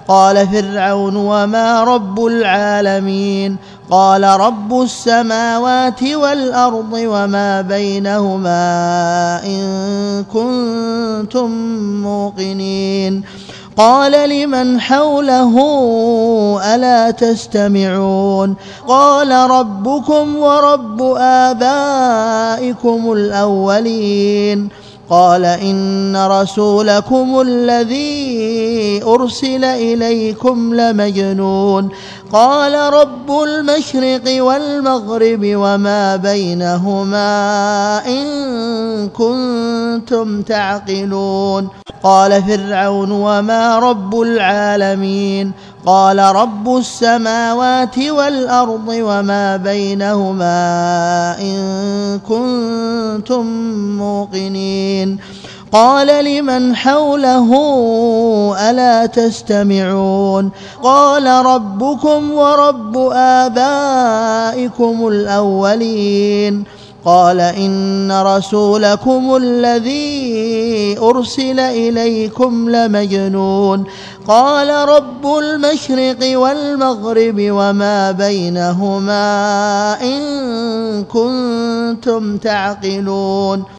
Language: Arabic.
قال فرعون وما رب العالمين قال رب السماوات والأرض وما بينهما إن كنتم موقنين قال لمن حوله ألا تستمعون قال ربكم ورب آبائكم الأولين قال إن رسولكم الذي أرسل إليكم لمجنون قال رب المشرق والمغرب وما بينهما إن كنتم تعقلون قال فرعون وما رب العالمين قال رب السماوات والأرض وما بينهما إن كنتم موقنين قال لمن حوله ألا تستمعون قال ربكم ورب آبائكم الأولين قال إن رسولكم الذي أرسل إليكم لمجنون قال رب المشرق والمغرب وما بينهما إن كنتم تعقلون